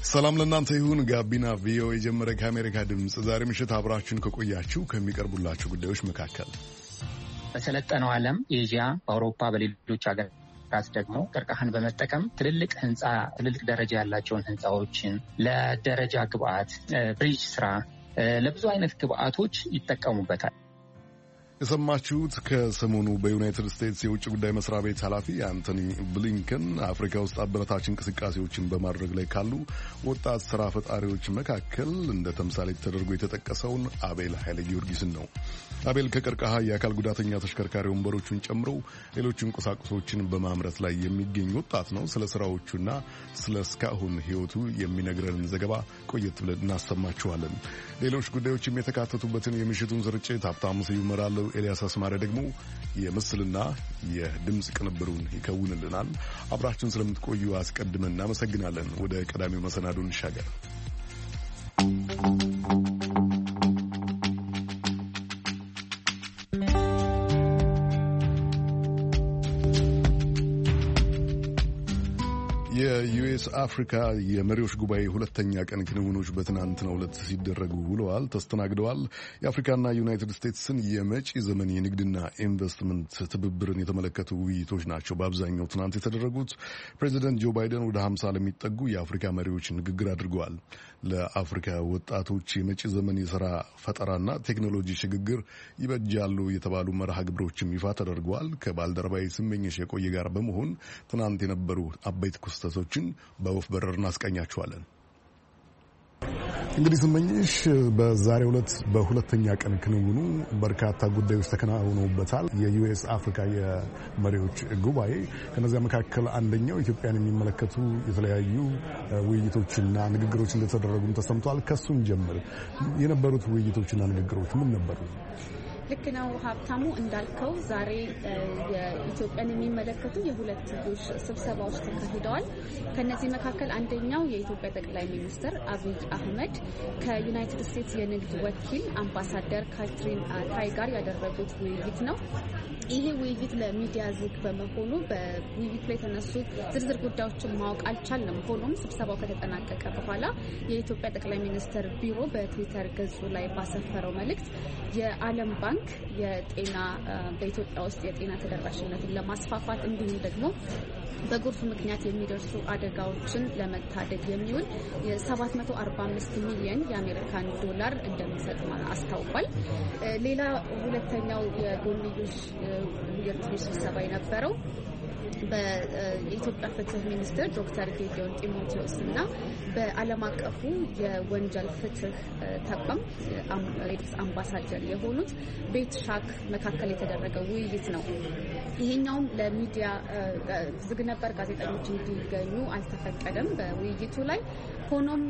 ሰላም ለእናንተ ይሁን። ጋቢና ቪኦኤ የጀመረ ከአሜሪካ ድምፅ ዛሬ ምሽት አብራችሁን ከቆያችሁ ከሚቀርቡላችሁ ጉዳዮች መካከል በሰለጠነው ዓለም ኤዥያ፣ በአውሮፓ፣ በሌሎች ሀገራት ደግሞ ቀርከሃን በመጠቀም ትልልቅ ደረጃ ያላቸውን ህንፃዎችን ለደረጃ ግብአት፣ ብሪጅ ስራ፣ ለብዙ አይነት ግብአቶች ይጠቀሙበታል። የሰማችሁት ከሰሞኑ በዩናይትድ ስቴትስ የውጭ ጉዳይ መስሪያ ቤት ኃላፊ አንቶኒ ብሊንከን አፍሪካ ውስጥ አበረታች እንቅስቃሴዎችን በማድረግ ላይ ካሉ ወጣት ስራ ፈጣሪዎች መካከል እንደ ተምሳሌት ተደርጎ የተጠቀሰውን አቤል ኃይለ ጊዮርጊስን ነው። አቤል ከቀርከሃ የአካል ጉዳተኛ ተሽከርካሪ ወንበሮቹን ጨምሮ ሌሎችን ቁሳቁሶችን በማምረት ላይ የሚገኝ ወጣት ነው። ስለ ስራዎቹና ስለ እስካሁን ህይወቱ የሚነግረንን ዘገባ ቆየት ብለን እናሰማችኋለን። ሌሎች ጉዳዮችም የተካተቱበትን የምሽቱን ስርጭት ሀብታሙ ስዩም እመራለሁ። ኤልያስ አስማረ ደግሞ የምስልና የድምፅ ቅንብሩን ይከውንልናል። አብራችሁን ስለምትቆዩ አስቀድመን እናመሰግናለን። ወደ ቀዳሚው መሰናዶ እንሻገር። የዩኤስ አፍሪካ የመሪዎች ጉባኤ ሁለተኛ ቀን ክንውኖች በትናንትናው ዕለት ሲደረጉ ውለዋል፣ ተስተናግደዋል። የአፍሪካና ዩናይትድ ስቴትስን የመጪ ዘመን የንግድና ኢንቨስትመንት ትብብርን የተመለከቱ ውይይቶች ናቸው በአብዛኛው ትናንት የተደረጉት። ፕሬዚደንት ጆ ባይደን ወደ 50 ለሚጠጉ የአፍሪካ መሪዎች ንግግር አድርገዋል። ለአፍሪካ ወጣቶች የመጪ ዘመን የሥራ ፈጠራና ቴክኖሎጂ ሽግግር ይበጃሉ የተባሉ መርሃ ግብሮችም ይፋ ተደርገዋል። ከባልደረባዊ ስመኝሽ የቆየ ጋር በመሆን ትናንት የነበሩ አበይት ክስተቶችን በወፍ በረር እናስቃኛችኋለን። እንግዲህ ስመኝሽ፣ በዛሬው ዕለት በሁለተኛ ቀን ክንውኑ በርካታ ጉዳዮች ተከናውነውበታል። የዩኤስ አፍሪካ የመሪዎች ጉባኤ ከነዚያ መካከል አንደኛው ኢትዮጵያን የሚመለከቱ የተለያዩ ውይይቶችና ንግግሮች እንደተደረጉም ተሰምቷል። ከሱም ጀምር የነበሩት ውይይቶችና ንግግሮች ምን ነበሩ? ልክ ነው ሀብታሙ እንዳልከው ዛሬ የኢትዮጵያን የሚመለከቱ የሁለትዮሽ ስብሰባዎች ተካሂደዋል። ከነዚህ መካከል አንደኛው የኢትዮጵያ ጠቅላይ ሚኒስትር አብይ አህመድ ከዩናይትድ ስቴትስ የንግድ ወኪል አምባሳደር ካትሪን ታይ ጋር ያደረጉት ውይይት ነው። ይሄ ውይይት ለሚዲያ ዝግ በመሆኑ በውይይቱ ላይ የተነሱ ዝርዝር ጉዳዮችን ማወቅ አልቻልንም። ሆኖም ስብሰባው ከተጠናቀቀ በኋላ የኢትዮጵያ ጠቅላይ ሚኒስትር ቢሮ በትዊተር ገጹ ላይ ባሰፈረው መልእክት የዓለም ባንክ በኢትዮጵያ ውስጥ የጤና ተደራሽነትን ለማስፋፋት እንዲሁም ደግሞ በጎርፍ ምክንያት የሚደርሱ አደጋዎችን ለመታደግ የሚውል የ745 ሚሊዮን የአሜሪካን ዶላር እንደሚሰጥ አስታውቋል። ሌላ ሁለተኛው የጎንዮሽ ስብሰባ የነበረው በኢትዮጵያ ፍትህ ሚኒስትር ዶክተር ጌዲዮን ጢሞቴዎስ እና በዓለም አቀፉ የወንጀል ፍትህ ተቋም አምባሳደር የሆኑት ቤት ሻክ መካከል የተደረገ ውይይት ነው። ይሄኛውም ለሚዲያ ዝግ ነበር። ጋዜጠኞች እንዲገኙ አልተፈቀደም በውይይቱ ላይ። ሆኖም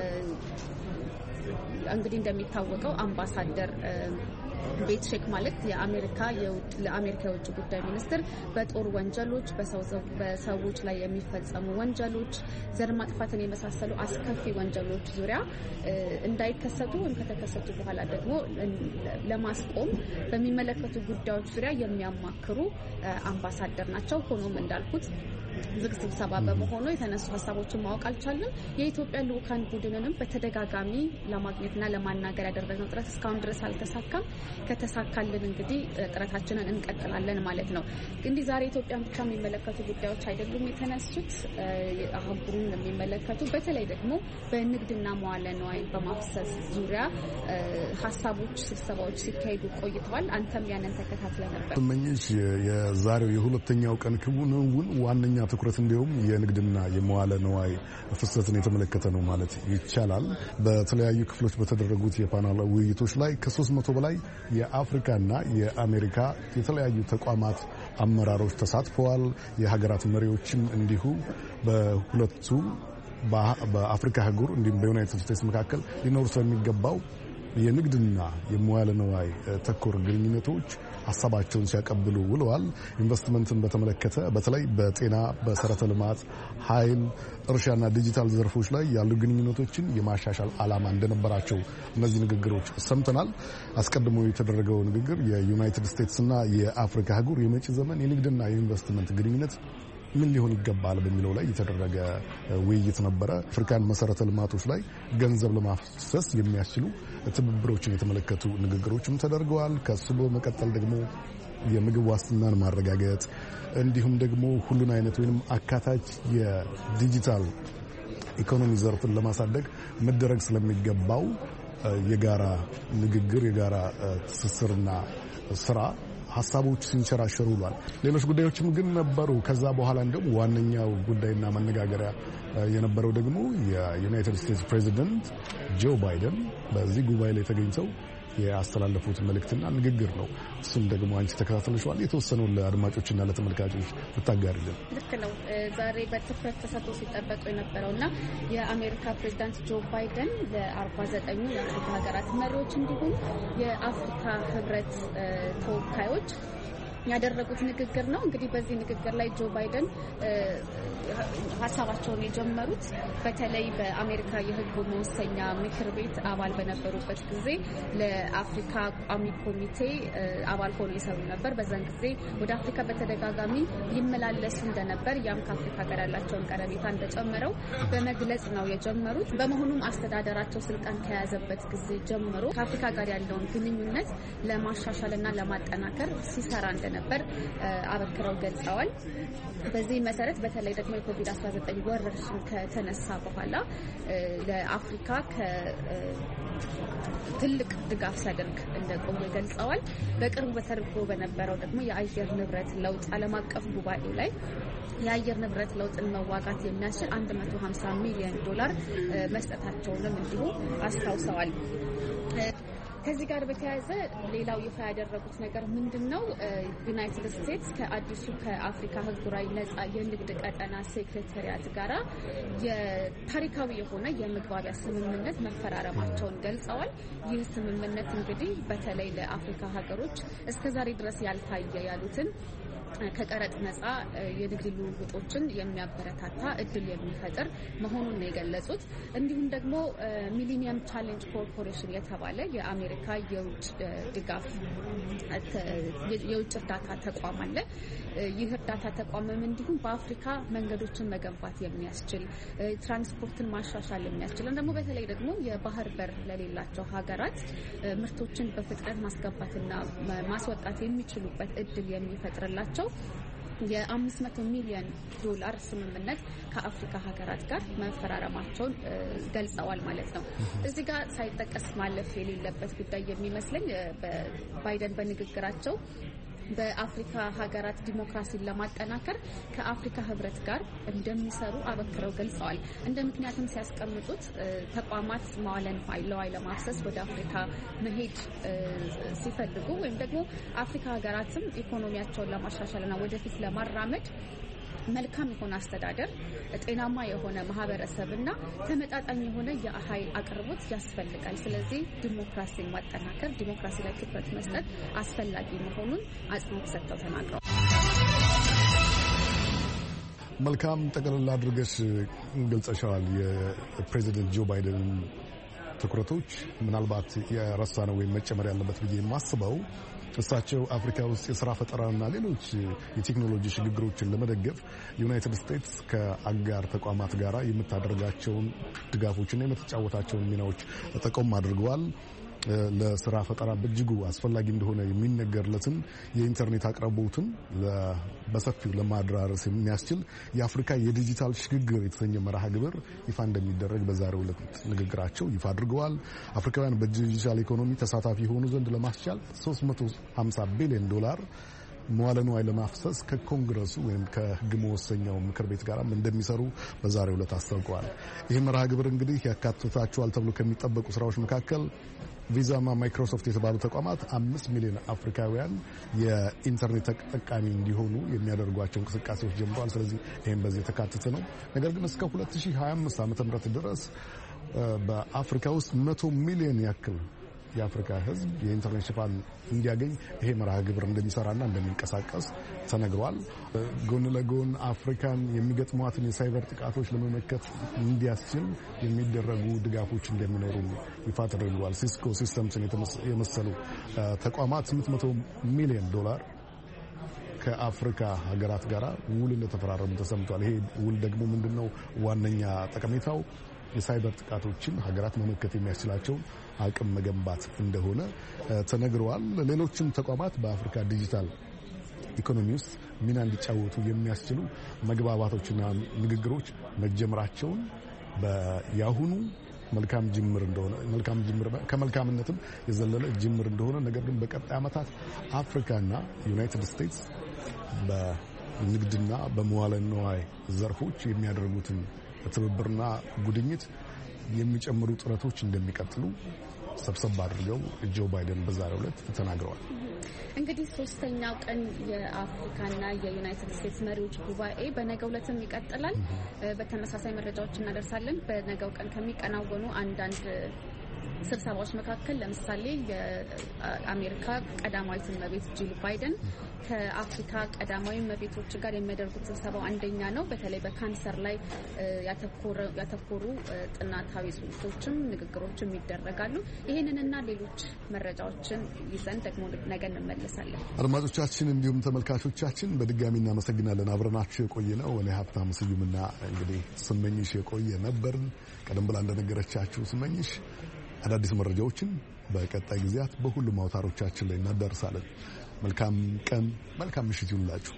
እንግዲህ እንደሚታወቀው አምባሳደር ቤት ሼክ ማለት ለአሜሪካ የውጭ ጉዳይ ሚኒስትር በጦር ወንጀሎች፣ በሰዎች ላይ የሚፈጸሙ ወንጀሎች፣ ዘር ማጥፋትን የመሳሰሉ አስከፊ ወንጀሎች ዙሪያ እንዳይከሰቱ ወይም ከተከሰቱ በኋላ ደግሞ ለማስቆም በሚመለከቱ ጉዳዮች ዙሪያ የሚያማክሩ አምባሳደር ናቸው። ሆኖም እንዳልኩት ዝግ ስብሰባ በመሆኑ የተነሱ ሀሳቦችን ማወቅ አልቻልንም። የኢትዮጵያ ልኡካን ቡድንንም በተደጋጋሚ ለማግኘትና ለማናገር ያደረግነው ጥረት እስካሁን ድረስ አልተሳካም። ከተሳካልን እንግዲህ ጥረታችንን እንቀጥላለን ማለት ነው። እንግዲህ ዛሬ ኢትዮጵያን ብቻ የሚመለከቱ ጉዳዮች አይደሉም የተነሱት። አህጉሩን የሚመለከቱ በተለይ ደግሞ በንግድና መዋለ ንዋይ በማፍሰስ ዙሪያ ሀሳቦች፣ ስብሰባዎች ሲካሄዱ ቆይተዋል። አንተም ያንን ተከታትለ ነበር። ስመኝሽ፣ የዛሬው የሁለተኛው ቀን ክንውን ዋነኛ ትኩረት እንዲሁም የንግድና የመዋለ ንዋይ ፍሰትን የተመለከተ ነው ማለት ይቻላል። በተለያዩ ክፍሎች በተደረጉት የፓናል ውይይቶች ላይ ከ300 በላይ የአፍሪካና የአሜሪካ የተለያዩ ተቋማት አመራሮች ተሳትፈዋል። የሀገራት መሪዎችም እንዲሁ በሁለቱ በአፍሪካ አህጉር እንዲሁም በዩናይትድ ስቴትስ መካከል ሊኖሩ ስለሚገባው የንግድና የመዋለ ንዋይ ተኮር ግንኙነቶች ሀሳባቸውን ሲያቀብሉ ውለዋል። ኢንቨስትመንትን በተመለከተ በተለይ በጤና፣ በመሰረተ ልማት፣ ኃይል፣ እርሻና ዲጂታል ዘርፎች ላይ ያሉ ግንኙነቶችን የማሻሻል ዓላማ እንደነበራቸው እነዚህ ንግግሮች ሰምተናል። አስቀድሞ የተደረገው ንግግር የዩናይትድ ስቴትስና የአፍሪካ አህጉር የመጪ ዘመን የንግድና የኢንቨስትመንት ግንኙነት ምን ሊሆን ይገባል በሚለው ላይ የተደረገ ውይይት ነበረ። አፍሪካን መሰረተ ልማቶች ላይ ገንዘብ ለማፍሰስ የሚያስችሉ ትብብሮችን የተመለከቱ ንግግሮችም ተደርገዋል። ከሱ በመቀጠል ደግሞ የምግብ ዋስትናን ማረጋገጥ እንዲሁም ደግሞ ሁሉን አይነት ወይም አካታች የዲጂታል ኢኮኖሚ ዘርፍን ለማሳደግ መደረግ ስለሚገባው የጋራ ንግግር፣ የጋራ ትስስርና ስራ ሀሳቦች ሲንሸራሸሩ ውሏል። ሌሎች ጉዳዮችም ግን ነበሩ። ከዛ በኋላ እንደውም ዋነኛው ጉዳይና መነጋገሪያ የነበረው ደግሞ የዩናይትድ ስቴትስ ፕሬዚደንት ጆ ባይደን በዚህ ጉባኤ ላይ ተገኝተው ያስተላለፉት መልእክትና ንግግር ነው። እሱም ደግሞ አንቺ ተከታተለሽዋል። የተወሰነውን ለአድማጮችና ለተመልካቾች ብታጋሪልን። ልክ ነው። ዛሬ በትኩረት ተሰጥቶ ሲጠበቁ የነበረውና የአሜሪካ ፕሬዚዳንት ጆ ባይደን ለ49 የአፍሪካ ሀገራት መሪዎች እንዲሁም የአፍሪካ ህብረት ተወካዮች ያደረጉት ንግግር ነው። እንግዲህ በዚህ ንግግር ላይ ጆ ባይደን ሀሳባቸውን የጀመሩት በተለይ በአሜሪካ የህግ መወሰኛ ምክር ቤት አባል በነበሩበት ጊዜ ለአፍሪካ ቋሚ ኮሚቴ አባል ሆኖ ይሰሩ ነበር። በዛን ጊዜ ወደ አፍሪካ በተደጋጋሚ ይመላለሱ እንደነበር ያም ከአፍሪካ ጋር ያላቸውን ቀረቤታ እንደጨመረው በመግለጽ ነው የጀመሩት። በመሆኑም አስተዳደራቸው ስልጣን ከያዘበት ጊዜ ጀምሮ ከአፍሪካ ጋር ያለውን ግንኙነት ለማሻሻልና ለማጠናከር ሲሰራ እንደነበር አበክረው ገልጸዋል። በዚህ መሰረት በተለይ ደግሞ የኮቪድ-19 ወረርሽኝ ከተነሳ በኋላ ለአፍሪካ ትልቅ ድጋፍ ሲያደርግ እንደቆየ ገልጸዋል። በቅርቡ በተደርጎ በነበረው ደግሞ የአየር ንብረት ለውጥ ዓለም አቀፍ ጉባኤ ላይ የአየር ንብረት ለውጥን መዋጋት የሚያስችል $150 ሚሊዮን መስጠታቸውንም እንዲሁ አስታውሰዋል። ከዚህ ጋር በተያያዘ ሌላው ይፋ ያደረጉት ነገር ምንድነው? ዩናይትድ ስቴትስ ከአዲሱ ከአፍሪካ አህጉራዊ ነጻ የንግድ ቀጠና ሴክሬታሪያት ጋራ የታሪካዊ የሆነ የመግባቢያ ስምምነት መፈራረማቸውን ገልጸዋል። ይህ ስምምነት እንግዲህ በተለይ ለአፍሪካ ሀገሮች እስከዛሬ ድረስ ያልታየ ያሉትን ከቀረጥ ነጻ የንግድ ልውውጦችን የሚያበረታታ እድል የሚፈጥር መሆኑን ነው የገለጹት። እንዲሁም ደግሞ ሚሊኒየም ቻሌንጅ ኮርፖሬሽን የተባለ የአሜሪካ የውጭ ድጋፍ የውጭ እርዳታ ተቋም አለ። ይህ እርዳታ ተቋምም እንዲሁም በአፍሪካ መንገዶችን መገንባት የሚያስችል ትራንስፖርትን ማሻሻል የሚያስችል ደግሞ በተለይ ደግሞ የባህር በር ለሌላቸው ሀገራት ምርቶችን በፍጥነት ማስገባትና ማስወጣት የሚችሉበት እድል የሚፈጥርላቸው $500 ሚሊዮን ስምምነት ከአፍሪካ ሀገራት ጋር መፈራረማቸውን ገልጸዋል ማለት ነው። እዚህ ጋር ሳይጠቀስ ማለፍ የሌለበት ጉዳይ የሚመስለኝ ባይደን በንግግራቸው በአፍሪካ ሀገራት ዲሞክራሲን ለማጠናከር ከአፍሪካ ህብረት ጋር እንደሚሰሩ አበክረው ገልጸዋል። እንደ ምክንያትም ሲያስቀምጡት ተቋማት መዋለ ንዋይ ለማፍሰስ ወደ አፍሪካ መሄድ ሲፈልጉ ወይም ደግሞ አፍሪካ ሀገራትም ኢኮኖሚያቸውን ለማሻሻልና ወደፊት ለማራመድ መልካም የሆነ አስተዳደር፣ ጤናማ የሆነ ማህበረሰብና ተመጣጣኝ የሆነ የኃይል አቅርቦት ያስፈልጋል። ስለዚህ ዲሞክራሲን ማጠናከር፣ ዲሞክራሲ ላይ ትኩረት መስጠት አስፈላጊ መሆኑን አጽንኦት ሰጥተው ተናግረዋል። መልካም ጠቅላላ አድርገሽ ገልጸሻል። የፕሬዚደንት ጆ ባይደን ትኩረቶች ምናልባት የረሳነው ወይም መጨመር ያለበት ብዬ የማስበው እሳቸው አፍሪካ ውስጥ የስራ ፈጠራና ሌሎች የቴክኖሎጂ ሽግግሮችን ለመደገፍ ዩናይትድ ስቴትስ ከአጋር ተቋማት ጋር የምታደርጋቸውን ድጋፎችና የምትጫወታቸውን ሚናዎች ጠቆም አድርገዋል። ለስራ ፈጠራ በእጅጉ አስፈላጊ እንደሆነ የሚነገርለትን የኢንተርኔት አቅርቦትን በሰፊው ለማድራረስ የሚያስችል የአፍሪካ የዲጂታል ሽግግር የተሰኘ መርሃ ግብር ይፋ እንደሚደረግ በዛሬው ዕለት ንግግራቸው ይፋ አድርገዋል። አፍሪካውያን በዲጂታል ኢኮኖሚ ተሳታፊ የሆኑ ዘንድ ለማስቻል $350 ቢሊዮን መዋለ ንዋይ ለማፍሰስ ከኮንግረሱ ወይም ከሕግ መወሰኛው ምክር ቤት ጋርም እንደሚሰሩ በዛሬው ዕለት አስታውቀዋል። ይህ መርሃ ግብር እንግዲህ ያካትታቸዋል ተብሎ ከሚጠበቁ ስራዎች መካከል ቪዛና ማይክሮሶፍት የተባሉ ተቋማት 5 ሚሊዮን አፍሪካውያን የኢንተርኔት ተጠቃሚ እንዲሆኑ የሚያደርጓቸው እንቅስቃሴዎች ጀምረዋል። ስለዚህ ይህም በዚህ የተካተተ ነው። ነገር ግን እስከ 2025 ዓ.ም ድረስ በአፍሪካ ውስጥ 100 ሚሊዮን ያክል የአፍሪካ ሕዝብ የኢንተርኔት ሽፋን እንዲያገኝ ይሄ መርሃ ግብር እንደሚሰራና እንደሚንቀሳቀስ ተነግሯል። ጎን ለጎን አፍሪካን የሚገጥሟትን የሳይበር ጥቃቶች ለመመከት እንዲያስችል የሚደረጉ ድጋፎች እንደሚኖሩ ይፋ ተደርጓል። ሲስኮ ሲስተምስን የመሰሉ ተቋማት $800 ሚሊዮን ከአፍሪካ ሀገራት ጋር ውል እንደተፈራረሙ ተሰምቷል። ይሄ ውል ደግሞ ምንድነው ዋነኛ ጠቀሜታው? የሳይበር ጥቃቶችን ሀገራት መመከት የሚያስችላቸውን አቅም መገንባት እንደሆነ ተነግረዋል። ሌሎችም ተቋማት በአፍሪካ ዲጂታል ኢኮኖሚ ውስጥ ሚና እንዲጫወቱ የሚያስችሉ መግባባቶችና ንግግሮች መጀመራቸውን በያሁኑ መልካም ጅምር እንደሆነ ከመልካምነትም የዘለለ ጅምር እንደሆነ ነገር ግን በቀጣይ ዓመታት አፍሪካና ዩናይትድ ስቴትስ በንግድና በመዋለ ንዋይ ዘርፎች የሚያደርጉትን ትብብርና ጉድኝት የሚጨምሩ ጥረቶች እንደሚቀጥሉ ሰብሰብ አድርገው ጆ ባይደን በዛሬው ዕለት ተናግረዋል። እንግዲህ ሶስተኛው ቀን የአፍሪካና የዩናይትድ ስቴትስ መሪዎች ጉባኤ በነገው ዕለትም ይቀጥላል። በተመሳሳይ መረጃዎች እናደርሳለን። በነገው ቀን ከሚከናወኑ አንዳንድ ስብሰባዎች መካከል ለምሳሌ የአሜሪካ ቀዳማዊት እመቤት ጂል ባይደን ከአፍሪካ ቀዳማዊ እመቤቶች ጋር የሚያደርጉት ስብሰባው አንደኛ ነው። በተለይ በካንሰር ላይ ያተኮሩ ጥናታዊ ጽሑፎችም ንግግሮችም ይደረጋሉ። ይህንንና ሌሎች መረጃዎችን ይዘን ደግሞ ነገ እንመለሳለን። አድማጮቻችን እንዲሁም ተመልካቾቻችን በድጋሚ እናመሰግናለን። አብረናችሁ የቆየ ነው እኔ ሀብታሙ ስዩምና እንግዲህ ስመኝሽ የቆየ ነበርን። ቀደም ብላ እንደነገረቻችሁ ስመኝሽ አዳዲስ መረጃዎችን በቀጣይ ጊዜያት በሁሉም አውታሮቻችን ላይ እናደርሳለን። መልካም ቀን፣ መልካም ምሽት ይሁንላችሁ።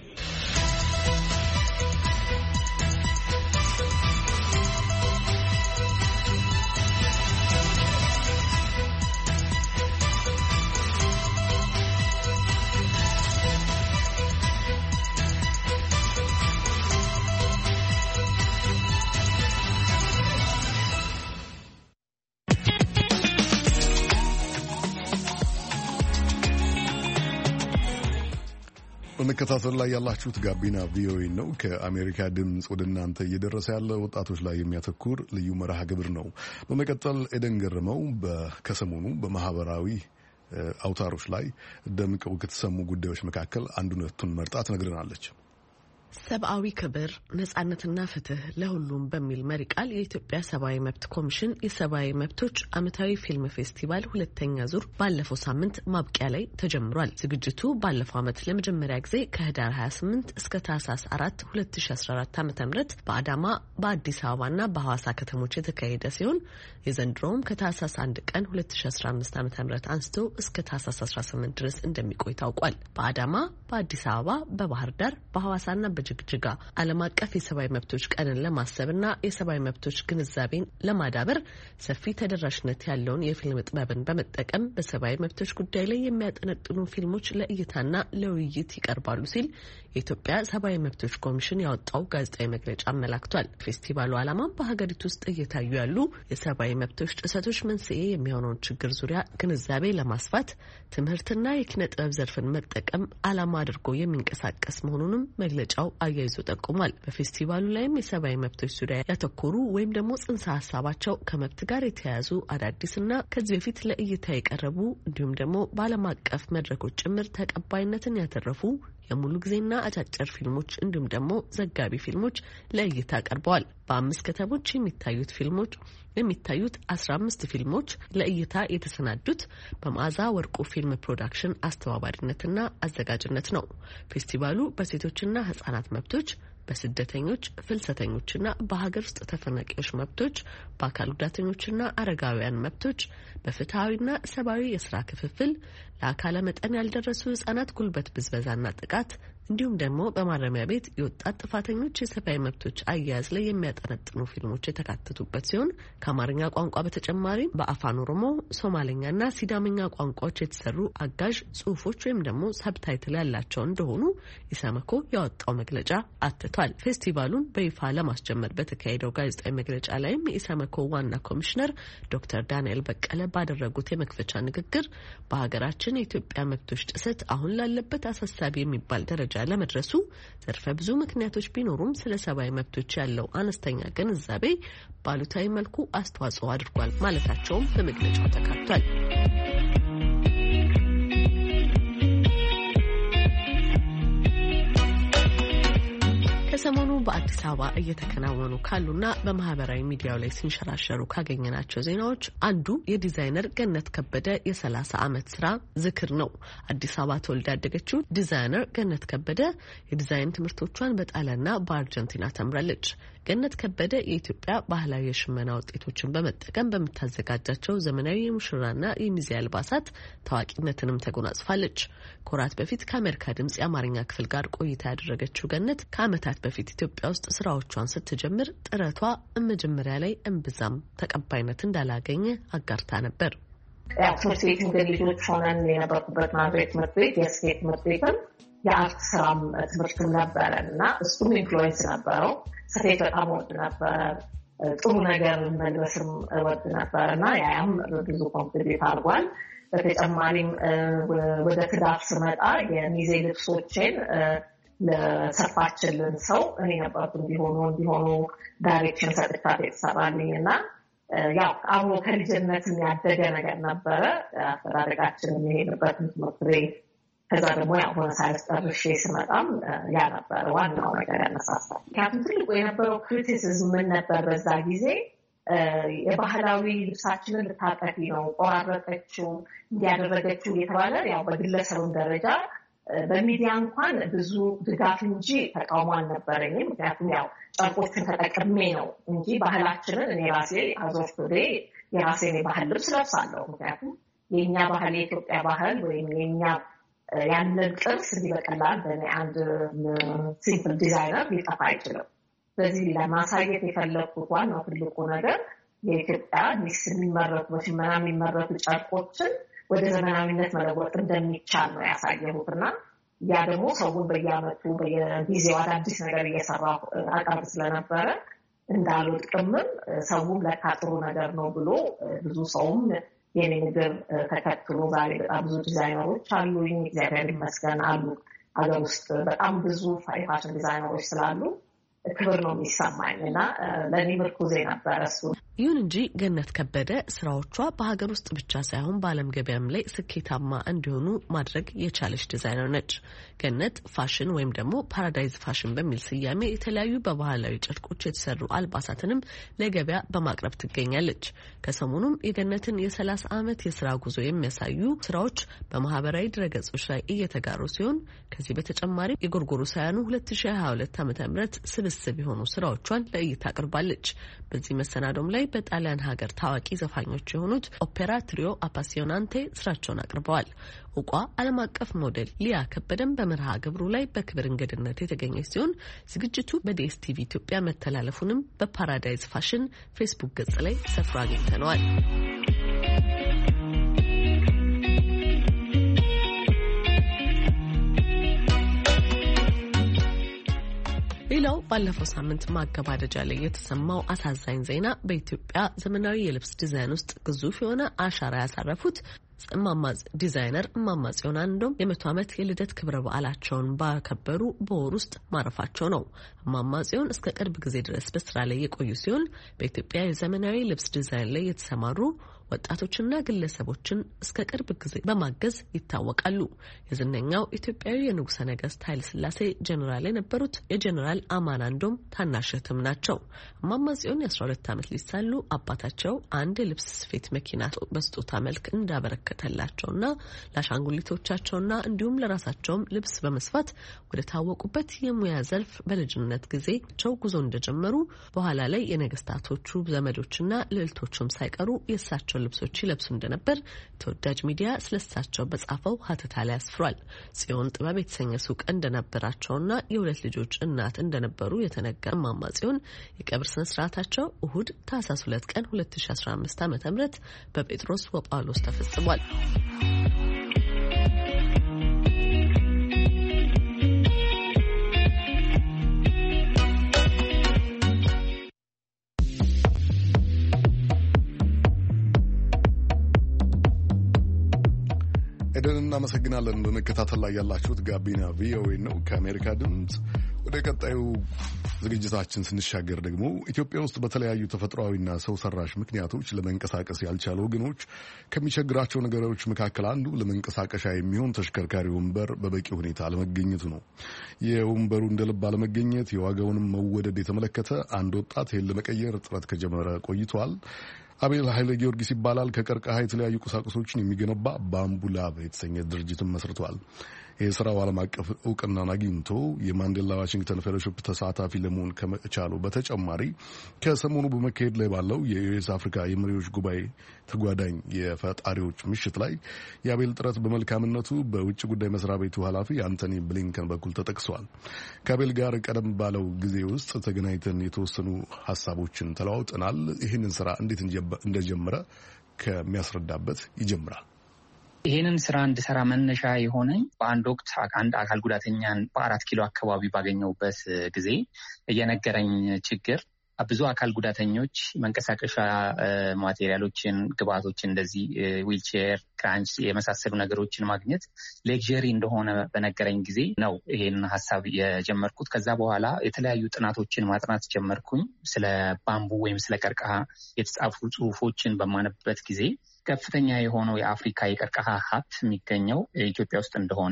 በመከታተል ላይ ያላችሁት ጋቢና ቪኦኤ ነው። ከአሜሪካ ድምፅ ወደ እናንተ እየደረሰ ያለ ወጣቶች ላይ የሚያተኩር ልዩ መርሃ ግብር ነው። በመቀጠል ኤደን ገረመው ከሰሞኑ በማህበራዊ አውታሮች ላይ ደምቀው ከተሰሙ ጉዳዮች መካከል አንዱን መርጣ ትነግረናለች። ሰብአዊ ክብር፣ ነጻነትና ፍትህ ለሁሉም በሚል መሪ ቃል የኢትዮጵያ ሰብአዊ መብት ኮሚሽን የሰብአዊ መብቶች ዓመታዊ ፊልም ፌስቲቫል ሁለተኛ ዙር ባለፈው ሳምንት ማብቂያ ላይ ተጀምሯል። ዝግጅቱ ባለፈው ዓመት ለመጀመሪያ ጊዜ ከህዳር 28 እስከ ታህሳስ 4 2014 ዓ.ም በአዳማ በአዲስ አበባና በሐዋሳ ከተሞች የተካሄደ ሲሆን የዘንድሮውም ከታህሳስ 1 ቀን 2015 ዓ.ም አንስቶ እስከ ታህሳስ 18 ድረስ እንደሚቆይ ታውቋል። በአዳማ፣ በአዲስ አበባ፣ በባህር ዳር፣ በሐዋሳና በጅግጅጋ ዓለም አቀፍ የሰብአዊ መብቶች ቀንን ለማሰብና የሰብአዊ መብቶች ግንዛቤን ለማዳበር ሰፊ ተደራሽነት ያለውን የፊልም ጥበብን በመጠቀም በሰብአዊ መብቶች ጉዳይ ላይ የሚያጠነጥኑ ፊልሞች ለእይታና ለውይይት ይቀርባሉ ሲል የኢትዮጵያ ሰብአዊ መብቶች ኮሚሽን ያወጣው ጋዜጣዊ መግለጫ አመላክቷል። ፌስቲቫሉ ዓላማም በሀገሪቱ ውስጥ እየታዩ ያሉ የሰብአዊ መብቶች ጥሰቶች መንስኤ የሚሆነውን ችግር ዙሪያ ግንዛቤ ለማስፋት ትምህርትና የኪነ ጥበብ ዘርፍን መጠቀም ዓላማ አድርጎ የሚንቀሳቀስ መሆኑንም መግለጫው አያይዞ ጠቁሟል። በፌስቲቫሉ ላይም የሰብአዊ መብቶች ዙሪያ ያተኮሩ ወይም ደግሞ ጽንሰ ሀሳባቸው ከመብት ጋር የተያያዙ አዳዲስና ከዚህ በፊት ለእይታ የቀረቡ እንዲሁም ደግሞ በዓለም አቀፍ መድረኮች ጭምር ተቀባይነትን ያተረፉ የሙሉ ጊዜና አጫጭር ፊልሞች እንዲሁም ደግሞ ዘጋቢ ፊልሞች ለእይታ ቀርበዋል። በ5 ከተሞች የሚታዩት 15 ፊልሞች ለእይታ የተሰናዱት በመዓዛ ወርቁ ፊልም ፕሮዳክሽን አስተባባሪነትና አዘጋጅነት ነው። ፌስቲቫሉ በሴቶችና ህጻናት መብቶች፣ በስደተኞች ፍልሰተኞችና በሀገር ውስጥ ተፈናቃዮች መብቶች፣ በአካል ጉዳተኞችና አረጋውያን መብቶች፣ በፍትሐዊና ሰብአዊ የስራ ክፍፍል፣ ለአካለ መጠን ያልደረሱ ህጻናት ጉልበት ብዝበዛና ጥቃት እንዲሁም ደግሞ በማረሚያ ቤት የወጣት ጥፋተኞች የሰብአዊ መብቶች አያያዝ ላይ የሚያጠነጥኑ ፊልሞች የተካተቱበት ሲሆን ከአማርኛ ቋንቋ በተጨማሪ በአፋን ኦሮሞ፣ ሶማሌኛና ሲዳምኛ ቋንቋዎች የተሰሩ አጋዥ ጽሁፎች ወይም ደግሞ ሰብታይትል ያላቸው እንደሆኑ ኢሰመኮ ያወጣው መግለጫ አትቷል። ፌስቲቫሉን በይፋ ለማስጀመር በተካሄደው ጋዜጣዊ መግለጫ ላይም የኢሰመኮ ዋና ኮሚሽነር ዶክተር ዳንኤል በቀለ ባደረጉት የመክፈቻ ንግግር በሀገራችን የኢትዮጵያ መብቶች ጥሰት አሁን ላለበት አሳሳቢ የሚባል ደረጃ ለመድረሱ ዘርፈ ብዙ ምክንያቶች ቢኖሩም ስለ ሰብአዊ መብቶች ያለው አነስተኛ ግንዛቤ ባሉታዊ መልኩ አስተዋጽኦ አድርጓል ማለታቸውም በመግለጫው ተካቷል። ከሰሞኑ በአዲስ አበባ እየተከናወኑ ካሉና በማህበራዊ ሚዲያው ላይ ሲንሸራሸሩ ካገኘናቸው ዜናዎች አንዱ የዲዛይነር ገነት ከበደ የ30 ዓመት ስራ ዝክር ነው። አዲስ አበባ ተወልዳ ያደገችው ዲዛይነር ገነት ከበደ የዲዛይን ትምህርቶቿን በጣሊያንና በአርጀንቲና ተምራለች። ገነት ከበደ የኢትዮጵያ ባህላዊ የሽመና ውጤቶችን በመጠቀም በምታዘጋጃቸው ዘመናዊ የሙሽራና የሚዜ አልባሳት ታዋቂነትንም ተጎናጽፋለች። ከወራት በፊት ከአሜሪካ ድምጽ የአማርኛ ክፍል ጋር ቆይታ ያደረገችው ገነት ከዓመታት በፊት ኢትዮጵያ ውስጥ ስራዎቿን ስትጀምር ጥረቷ መጀመሪያ ላይ እምብዛም ተቀባይነት እንዳላገኘ አጋርታ ነበር። ትምህርት ቤት እንግዲህ ልጆች ሆነን የነበርኩበት ናዝሬት ትምህርት ቤት የስፌት ትምህርት ቤትም የአርት ስራም ትምህርትም ነበረ እና እሱም ኢንፍሉዌንስ ነበረው። ስፌት በጣም ወድ ነበር። ጥሩ ነገር መልበስም ወድ ነበር እና ያም ብዙ ኮንትሪቢዩት አድርጓል። በተጨማሪም ወደ ትዳር ስመጣ የሚዜ ልብሶችን ለሰፋችልን ሰው እኔ ነበርኩ እንዲሆኑ ዳይሬክሽን ሰጥቻት የተሰራልኝ እና ያው አብሮ ከልጅነት ያደገ ነገር ነበረ። አስተዳደጋችን የሚሄድበት ትምህርት ቤት ከዛ ደግሞ ያው ሆነ ሳይስጠርሽ ስመጣም ያ ነበር ዋናው ነገር ያነሳሳል። ምክንያቱም ትልቁ የነበረው ክሪቲሲዝም ምን ነበር በዛ ጊዜ የባህላዊ ልብሳችንን ልታጠፊ ነው፣ ቆራረጠችው፣ እንዲያደረገችው የተባለ ያው በግለሰቡን ደረጃ በሚዲያ እንኳን ብዙ ድጋፍ እንጂ ተቃውሞ አልነበረኝም። ምክንያቱም ያው ጨርቆችን ተጠቅሜ ነው እንጂ ባህላችንን እኔ ራሴ አዞፍ ቶዴ የራሴን የባህል ልብስ ለብሳለሁ። ምክንያቱም የእኛ ባህል የኢትዮጵያ ባህል ወይም የእኛ ያንን ቅርስ እንዲህ በቀላል በእኔ አንድ ሲምፕል ዲዛይነር ሊጠፋ አይችልም። ስለዚህ ለማሳየት የፈለግኩት ዋናው ትልቁ ነገር የኢትዮጵያ የሚመረቱ በሽመና የሚመረቱ ጨርቆችን ወደ ዘመናዊነት መለወጥ እንደሚቻል ነው ያሳየሁትና ያ ደግሞ ሰውን በየዓመቱ በየጊዜው አዳዲስ ነገር እየሰራሁ አቀርብ ስለነበረ እንዳልወድቅምም ሰውም ለካ ጥሩ ነገር ነው ብሎ ብዙ ሰውም የኔ ነገር ተከትሎ ዛሬ በጣም ብዙ ዲዛይነሮች አሉኝ። እግዚአብሔር ይመስገን አሉ። ሀገር ውስጥ በጣም ብዙ ፋሽን ዲዛይነሮች ስላሉ ክብር ነው የሚሰማኝ እና ለእኔ ምርኩዜ ነበረ እሱ። ይሁን እንጂ ገነት ከበደ ስራዎቿ በሀገር ውስጥ ብቻ ሳይሆን በዓለም ገበያም ላይ ስኬታማ እንዲሆኑ ማድረግ የቻለች ዲዛይነር ነች። ገነት ፋሽን ወይም ደግሞ ፓራዳይዝ ፋሽን በሚል ስያሜ የተለያዩ በባህላዊ ጨርቆች የተሰሩ አልባሳትንም ለገበያ በማቅረብ ትገኛለች። ከሰሞኑም የገነትን የ30 ዓመት የስራ ጉዞ የሚያሳዩ ስራዎች በማህበራዊ ድረገጾች ላይ እየተጋሩ ሲሆን ከዚህ በተጨማሪ የጎርጎሮሳውያኑ 2022 ዓ.ም ስብስብ የሆኑ ስራዎቿን ለእይታ አቅርባለች። በዚህ መሰናዶም ላይ በጣሊያን ሀገር ታዋቂ ዘፋኞች የሆኑት ኦፔራ ትሪዮ አፓሲዮናንቴ ስራቸውን አቅርበዋል። እውቋ ዓለም አቀፍ ሞዴል ሊያ ከበደን በመርሃ ግብሩ ላይ በክብር እንግድነት የተገኘች ሲሆን ዝግጅቱ በዲኤስቲቪ ኢትዮጵያ መተላለፉንም በፓራዳይዝ ፋሽን ፌስቡክ ገጽ ላይ ሰፍሮ አግኝተነዋል። ሌላው ባለፈው ሳምንት ማገባደጃ ላይ የተሰማው አሳዛኝ ዜና በኢትዮጵያ ዘመናዊ የልብስ ዲዛይን ውስጥ ግዙፍ የሆነ አሻራ ያሳረፉት ዲዛይነር እማማ ጽዮን አንዶም የ100 ዓመት የልደት ክብረ በዓላቸውን ባከበሩ በወር ውስጥ ማረፋቸው ነው። እማማ ጽዮን እስከ ቅርብ ጊዜ ድረስ በስራ ላይ የቆዩ ሲሆን በኢትዮጵያ የዘመናዊ ልብስ ዲዛይን ላይ የተሰማሩ ወጣቶችና ግለሰቦችን እስከ ቅርብ ጊዜ በማገዝ ይታወቃሉ። የዝነኛው ኢትዮጵያዊ የንጉሠ ነገሥት ኃይለ ሥላሴ ጀነራል የነበሩት የጀነራል አማን አንዶም ታናሽ እህትም ናቸው። እማማ ጽዮን የ12 ዓመት ሊሳሉ አባታቸው አንድ የልብስ ስፌት መኪና በስጦታ መልክ እንዳበረከተላቸውና ለአሻንጉሊቶቻቸውና እንዲሁም ለራሳቸውም ልብስ በመስፋት ወደ ታወቁበት የሙያ ዘርፍ በልጅነት ጊዜያቸው ጉዞ እንደጀመሩ በኋላ ላይ የነገስታቶቹ ዘመዶችና ልዕልቶቹም ሳይቀሩ የእሳቸው ልብሶች ይለብሱ እንደነበር ተወዳጅ ሚዲያ ስለሳቸው በጻፈው ሀተታ ላይ አስፍሯል። ጽዮን ጥበብ የተሰኘ ሱቅ እንደነበራቸውና የሁለት ልጆች እናት እንደነበሩ የተነገረ እማማ ጽዮን የቀብር ስነ ስርዓታቸው እሁድ ታህሳስ 2 ቀን 2015 ዓ.ም በጴጥሮስ ወጳውሎስ ተፈጽሟል። ኤደን እናመሰግናለን። በመከታተል ላይ ያላችሁት ጋቢና ቪኦኤ ነው ከአሜሪካ ድምፅ። ወደ ቀጣዩ ዝግጅታችን ስንሻገር ደግሞ ኢትዮጵያ ውስጥ በተለያዩ ተፈጥሯዊና ሰው ሰራሽ ምክንያቶች ለመንቀሳቀስ ያልቻሉ ወገኖች ከሚቸግራቸው ነገሮች መካከል አንዱ ለመንቀሳቀሻ የሚሆን ተሽከርካሪ ወንበር በበቂ ሁኔታ አለመገኘቱ ነው። የወንበሩ እንደ ልብ አለመገኘት የዋጋውንም መወደድ የተመለከተ አንድ ወጣት ይህን ለመቀየር ጥረት ከጀመረ ቆይቷል። አቤል ኃይለ ጊዮርጊስ ይባላል። ከቀርከሃ የተለያዩ ቁሳቁሶችን የሚገነባ ባምቡ ላብ የተሰኘ ድርጅትን መስርቷል። የስራው ዓለም አቀፍ እውቅናን አግኝቶ የማንዴላ ዋሽንግተን ፌሎሺፕ ተሳታፊ ለመሆን ከመቻሉ በተጨማሪ ከሰሞኑ በመካሄድ ላይ ባለው የዩኤስ አፍሪካ የመሪዎች ጉባኤ ተጓዳኝ የፈጣሪዎች ምሽት ላይ የአቤል ጥረት በመልካምነቱ በውጭ ጉዳይ መስሪያ ቤቱ ኃላፊ አንቶኒ ብሊንከን በኩል ተጠቅሷል። ከአቤል ጋር ቀደም ባለው ጊዜ ውስጥ ተገናኝተን የተወሰኑ ሀሳቦችን ተለዋውጠናል። ይህንን ስራ እንዴት እንደጀመረ ከሚያስረዳበት ይጀምራል። ይህንን ስራ እንድሰራ መነሻ የሆነኝ በአንድ ወቅት አንድ አካል ጉዳተኛን በ4 ኪሎ አካባቢ ባገኘሁበት ጊዜ እየነገረኝ ችግር ብዙ አካል ጉዳተኞች መንቀሳቀሻ ማቴሪያሎችን፣ ግብአቶችን እንደዚህ ዊልቼር፣ ክራንች የመሳሰሉ ነገሮችን ማግኘት ሌክዠሪ እንደሆነ በነገረኝ ጊዜ ነው ይሄን ሀሳብ የጀመርኩት። ከዛ በኋላ የተለያዩ ጥናቶችን ማጥናት ጀመርኩኝ። ስለ ባምቡ ወይም ስለ ቀርከሃ የተጻፉ ጽሁፎችን በማነብበት ጊዜ ከፍተኛ የሆነው የአፍሪካ የቀርከሃ ሀብት የሚገኘው ኢትዮጵያ ውስጥ እንደሆነ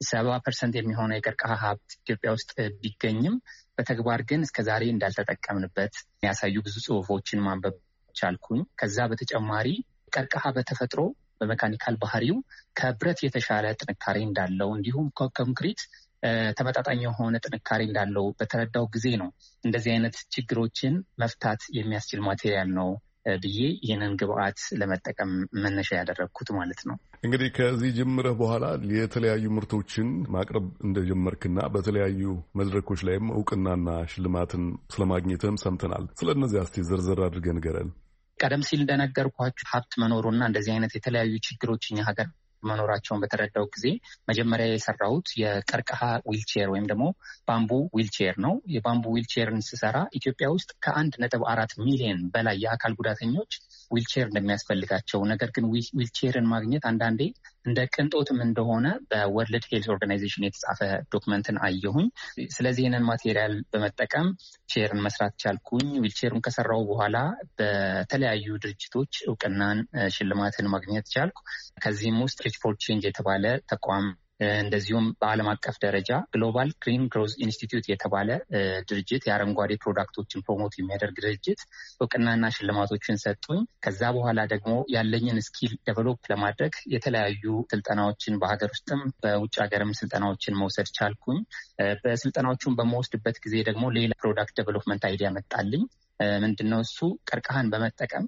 70% የሚሆነው የቀርከሃ ሀብት ኢትዮጵያ ውስጥ ቢገኝም በተግባር ግን እስከዛሬ እንዳልተጠቀምንበት የሚያሳዩ ብዙ ጽሁፎችን ማንበብ ቻልኩኝ። ከዛ በተጨማሪ ቀርከሃ በተፈጥሮ በሜካኒካል ባህሪው ከብረት የተሻለ ጥንካሬ እንዳለው እንዲሁም ከኮንክሪት ተመጣጣኝ የሆነ ጥንካሬ እንዳለው በተረዳው ጊዜ ነው እንደዚህ አይነት ችግሮችን መፍታት የሚያስችል ማቴሪያል ነው ብዬ ይህንን ግብአት ለመጠቀም መነሻ ያደረግኩት ማለት ነው። እንግዲህ ከዚህ ጀምረህ በኋላ የተለያዩ ምርቶችን ማቅረብ እንደጀመርክና በተለያዩ መድረኮች ላይም እውቅናና ሽልማትን ስለማግኘትም ሰምተናል። ስለ እነዚህ እስቲ ዝርዝር አድርገህ ንገረን። ቀደም ሲል እንደነገርኳችሁ ሀብት መኖሩና እንደዚህ አይነት የተለያዩ ችግሮች እኛ ሀገር መኖራቸውን በተረዳው ጊዜ መጀመሪያ የሰራሁት የቀርከሃ ዊልቼር ወይም ደግሞ ባምቡ ዊልቼር ነው። የባምቡ ዊልቼርን ስሰራ ኢትዮጵያ ውስጥ ከ1.4 ሚሊዮን በላይ የአካል ጉዳተኞች ዊልቼር እንደሚያስፈልጋቸው፣ ነገር ግን ዊልቼርን ማግኘት አንዳንዴ እንደ ቅንጦትም እንደሆነ በወርልድ ሄልዝ ኦርጋናይዜሽን የተጻፈ ዶክመንትን አየሁኝ። ስለዚህ ይህንን ማቴሪያል በመጠቀም ቼርን መስራት ቻልኩኝ። ዊልቼሩን ከሰራው በኋላ በተለያዩ ድርጅቶች እውቅናን፣ ሽልማትን ማግኘት ቻልኩ። ከዚህም ውስጥ ሪች ፎር ቼንጅ የተባለ ተቋም እንደዚሁም በዓለም አቀፍ ደረጃ ግሎባል ግሪን ግሮዝ ኢንስቲትዩት የተባለ ድርጅት የአረንጓዴ ፕሮዳክቶችን ፕሮሞት የሚያደርግ ድርጅት እውቅናና ሽልማቶችን ሰጡኝ። ከዛ በኋላ ደግሞ ያለኝን ስኪል ዴቨሎፕ ለማድረግ የተለያዩ ስልጠናዎችን በሀገር ውስጥም በውጭ ሀገርም ስልጠናዎችን መውሰድ ቻልኩኝ። በስልጠናዎቹን በመወስድበት ጊዜ ደግሞ ሌላ ፕሮዳክት ዴቨሎፕመንት አይዲያ መጣልኝ። ምንድነው እሱ? ቀርከሃን በመጠቀም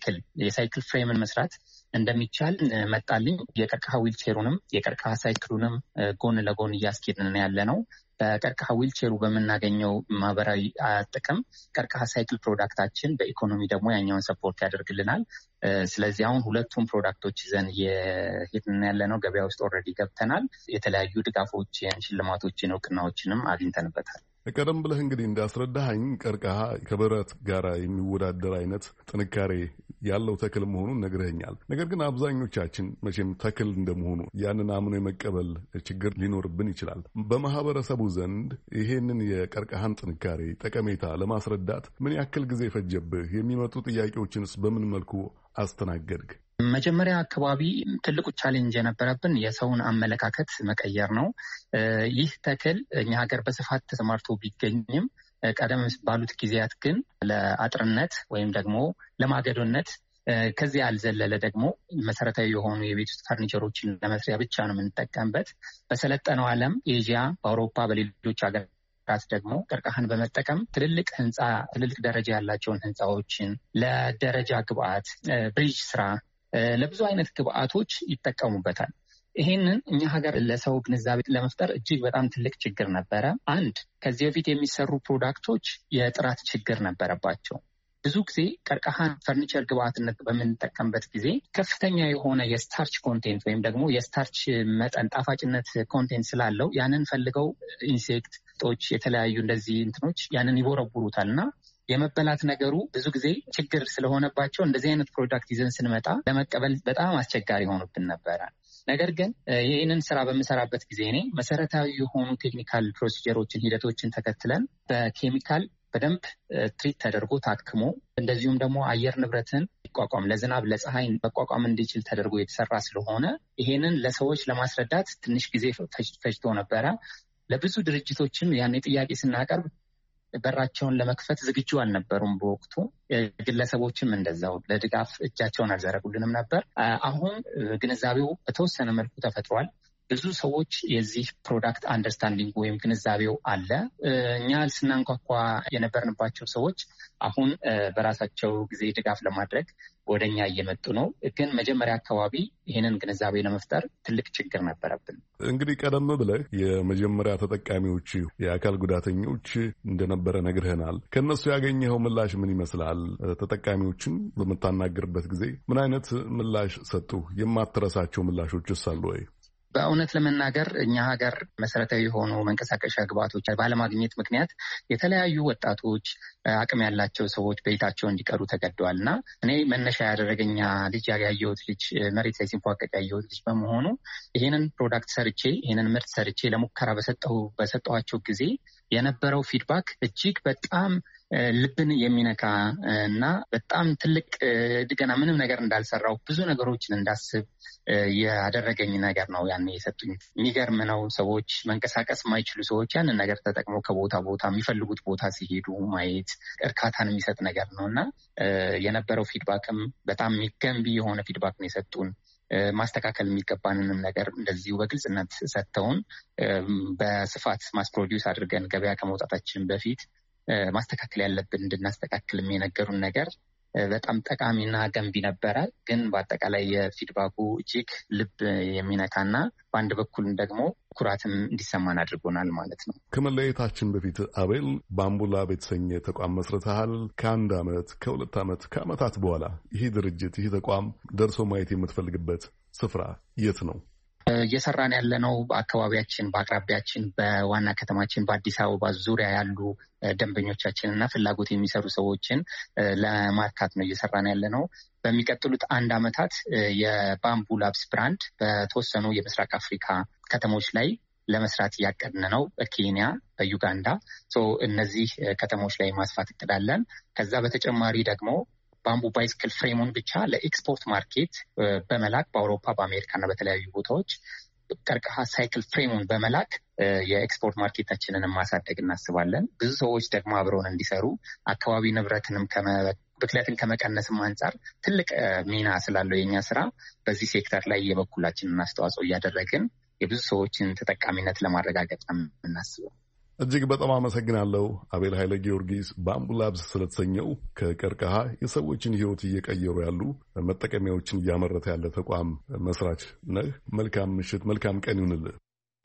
የሳይክል ፍሬምን መስራት እንደሚቻል መጣልኝ። የቀርከሃ ዊልቼሩንም የቀርከሃ ሳይክሉንም ጎን ለጎን እያስኬድን ያለ ነው። በቀርከሃ ዊልቼሩ በምናገኘው ማህበራዊ ጥቅም ቀርከሃ ሳይክል ፕሮዳክታችን በኢኮኖሚ ደግሞ ያኛውን ሰፖርት ያደርግልናል። ስለዚህ አሁን ሁለቱም ፕሮዳክቶች ይዘን የሄድን ያለ ነው። ገበያ ውስጥ ኦልሬዲ ገብተናል። የተለያዩ ድጋፎችን፣ ሽልማቶችን፣ እውቅናዎችንም አግኝተንበታል። ቀደም ብለህ እንግዲህ እንዳስረዳኸኝ ቀርከሃ ከብረት ጋር የሚወዳደር አይነት ጥንካሬ ያለው ተክል መሆኑን ነግረኸኛል። ነገር ግን አብዛኞቻችን መቼም ተክል እንደመሆኑ ያንን አምኖ የመቀበል ችግር ሊኖርብን ይችላል። በማህበረሰቡ ዘንድ ይሄንን የቀርከሃን ጥንካሬ ጠቀሜታ ለማስረዳት ምን ያክል ጊዜ ፈጀብህ? የሚመጡ ጥያቄዎችንስ በምን መልኩ አስተናገድክ? መጀመሪያ አካባቢ ትልቁ ቻሌንጅ የነበረብን የሰውን አመለካከት መቀየር ነው። ይህ ተክል እኛ ሀገር በስፋት ተሰማርቶ ቢገኝም ቀደም ባሉት ጊዜያት ግን ለአጥርነት ወይም ደግሞ ለማገዶነት ከዚህ ያልዘለለ ደግሞ መሰረታዊ የሆኑ የቤት ውስጥ ፈርኒቸሮችን ለመስሪያ ብቻ ነው የምንጠቀምበት። በሰለጠነው ዓለም ኤዥያ፣ በአውሮፓ፣ በሌሎች ሀገራት ደግሞ ቀርከሃን በመጠቀም ትልልቅ ደረጃ ያላቸውን ህንፃዎችን ለደረጃ ግብአት፣ ብሪጅ ስራ፣ ለብዙ አይነት ግብአቶች ይጠቀሙበታል። ይሄንን እኛ ሀገር ለሰው ግንዛቤ ለመፍጠር እጅግ በጣም ትልቅ ችግር ነበረ። አንድ ከዚህ በፊት የሚሰሩ ፕሮዳክቶች የጥራት ችግር ነበረባቸው። ብዙ ጊዜ ቀርከሃን ፈርኒቸር ግብአትነት በምንጠቀምበት ጊዜ ከፍተኛ የሆነ የስታርች ኮንቴንት ወይም ደግሞ የስታርች መጠን ጣፋጭነት ኮንቴንት ስላለው ያንን ፈልገው ኢንሴክቶች፣ የተለያዩ እንደዚህ እንትኖች ያንን ይቦረቡሩታል እና የመበላት ነገሩ ብዙ ጊዜ ችግር ስለሆነባቸው እንደዚህ አይነት ፕሮዳክት ይዘን ስንመጣ ለመቀበል በጣም አስቸጋሪ ሆኑብን ነበረ። ነገር ግን ይህንን ስራ በምሰራበት ጊዜ እኔ መሰረታዊ የሆኑ ቴክኒካል ፕሮሲጀሮችን ሂደቶችን ተከትለን በኬሚካል በደንብ ትሪት ተደርጎ ታክሞ እንደዚሁም ደግሞ አየር ንብረትን ይቋቋም ለዝናብ ለፀሐይ መቋቋም እንዲችል ተደርጎ የተሰራ ስለሆነ ይሄንን ለሰዎች ለማስረዳት ትንሽ ጊዜ ፈጅቶ ነበረ። ለብዙ ድርጅቶችም ያን ጥያቄ ስናቀርብ በራቸውን ለመክፈት ዝግጁ አልነበሩም። በወቅቱ ግለሰቦችም እንደዛው ለድጋፍ እጃቸውን አልዘረጉልንም ነበር። አሁን ግንዛቤው በተወሰነ መልኩ ተፈጥሯል። ብዙ ሰዎች የዚህ ፕሮዳክት አንደርስታንዲንግ ወይም ግንዛቤው አለ። እኛ ስናንኳኳ የነበርንባቸው ሰዎች አሁን በራሳቸው ጊዜ ድጋፍ ለማድረግ ወደኛ እየመጡ ነው። ግን መጀመሪያ አካባቢ ይህንን ግንዛቤ ለመፍጠር ትልቅ ችግር ነበረብን። እንግዲህ ቀደም ብለህ የመጀመሪያ ተጠቃሚዎች የአካል ጉዳተኞች እንደነበረ ነግረህናል። ከእነሱ ያገኘኸው ምላሽ ምን ይመስላል? ተጠቃሚዎችን በምታናገርበት ጊዜ ምን አይነት ምላሽ ሰጡ? የማትረሳቸው ምላሾችስ አሉ ወይ? በእውነት ለመናገር እኛ ሀገር መሰረታዊ የሆኑ መንቀሳቀሻ ግብዓቶች ባለማግኘት ምክንያት የተለያዩ ወጣቶች አቅም ያላቸው ሰዎች ቤታቸው እንዲቀሩ ተገደዋል እና እኔ መነሻ ያደረገኛ ልጅ ያየሁት ልጅ መሬት ላይ ሲንፏቀቅ ያየሁት ልጅ በመሆኑ ይህንን ፕሮዳክት ሰርቼ ይህንን ምርት ሰርቼ ለሙከራ በሰጠኋቸው ጊዜ የነበረው ፊድባክ እጅግ በጣም ልብን የሚነካ እና በጣም ትልቅ ገና ምንም ነገር እንዳልሰራው ብዙ ነገሮችን እንዳስብ ያደረገኝ ነገር ነው። ያን የሰጡኝ የሚገርም ነው። ሰዎች መንቀሳቀስ የማይችሉ ሰዎች ያንን ነገር ተጠቅመው ከቦታ ቦታ የሚፈልጉት ቦታ ሲሄዱ ማየት እርካታን የሚሰጥ ነገር ነው እና የነበረው ፊድባክም በጣም ገንቢ የሆነ ፊድባክ ነው የሰጡን። ማስተካከል የሚገባንንም ነገር እንደዚሁ በግልጽነት ሰጥተውን በስፋት ማስፕሮዲውስ አድርገን ገበያ ከመውጣታችን በፊት ማስተካከል ያለብን እንድናስተካክልም የነገሩን ነገር በጣም ጠቃሚና ገንቢ ነበረ። ግን በአጠቃላይ የፊድባኩ እጅግ ልብ የሚነካና በአንድ በኩል ደግሞ ኩራትም እንዲሰማን አድርጎናል ማለት ነው። ከመለየታችን በፊት አቤል ባምቡ ላብ የተሰኘ ተቋም መስርተሃል። ከ1 ዓመት ከ2 ዓመት ከዓመታት በኋላ ይህ ድርጅት ይህ ተቋም ደርሶ ማየት የምትፈልግበት ስፍራ የት ነው? እየሰራን ያለነው በአካባቢያችን በአቅራቢያችን በዋና ከተማችን በአዲስ አበባ ዙሪያ ያሉ ደንበኞቻችን እና ፍላጎት የሚሰሩ ሰዎችን ለማርካት ነው እየሰራን ያለነው። በሚቀጥሉት 1 ዓመታት የባምቡ ላብስ ብራንድ በተወሰኑ የምስራቅ አፍሪካ ከተሞች ላይ ለመስራት እያቀድን ነው። በኬንያ፣ በዩጋንዳ እነዚህ ከተሞች ላይ ማስፋት እቅዳለን። ከዛ በተጨማሪ ደግሞ ባምቡ ባይስክል ፍሬሙን ብቻ ለኤክስፖርት ማርኬት በመላክ በአውሮፓ በአሜሪካ እና በተለያዩ ቦታዎች ቀርከሃ ሳይክል ፍሬሙን በመላክ የኤክስፖርት ማርኬታችንን ማሳደግ እናስባለን። ብዙ ሰዎች ደግሞ አብረውን እንዲሰሩ አካባቢ ንብረትንም ብክለትን ከመቀነስም አንጻር ትልቅ ሚና ስላለው የኛ ስራ በዚህ ሴክተር ላይ የበኩላችንን አስተዋጽኦ እያደረግን የብዙ ሰዎችን ተጠቃሚነት ለማረጋገጥ ነው የምናስበው። እጅግ በጣም አመሰግናለሁ አቤል ኃይለ ጊዮርጊስ። ባምቡ ላብስ ስለተሰኘው ከቀርከሃ የሰዎችን ሕይወት እየቀየሩ ያሉ መጠቀሚያዎችን እያመረተ ያለ ተቋም መስራች ነህ። መልካም ምሽት፣ መልካም ቀን ይሁንልህ።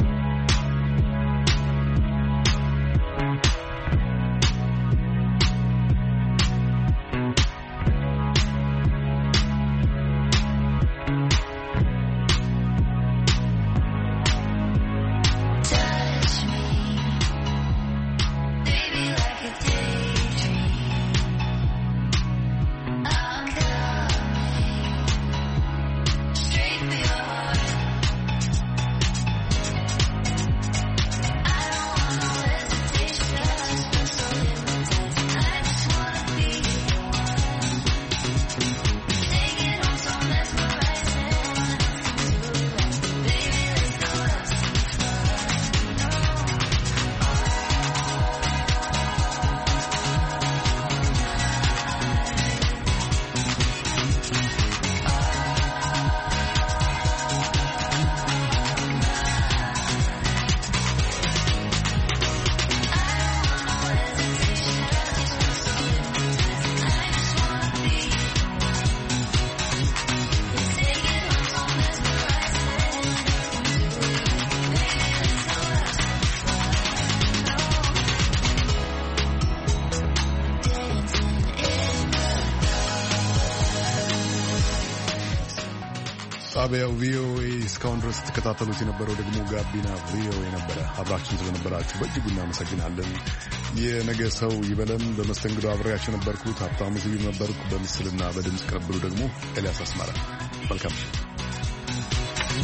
ጣቢያው ቪኦኤ እስካሁን ድረስ ተከታተሉት የነበረው ደግሞ ጋቢና ቪኦኤ ነበረ። አብራችን ስለነበራችሁ በእጅጉ እናመሰግናለን። የነገ ሰው ይበለን። በመስተንግዶ አብሬያችሁ ነበርኩት ሀብታሙ ስዩም ነበርኩ። በምስልና በድምፅ ቅንብሩ ደግሞ ኤልያስ አስማራ። መልካም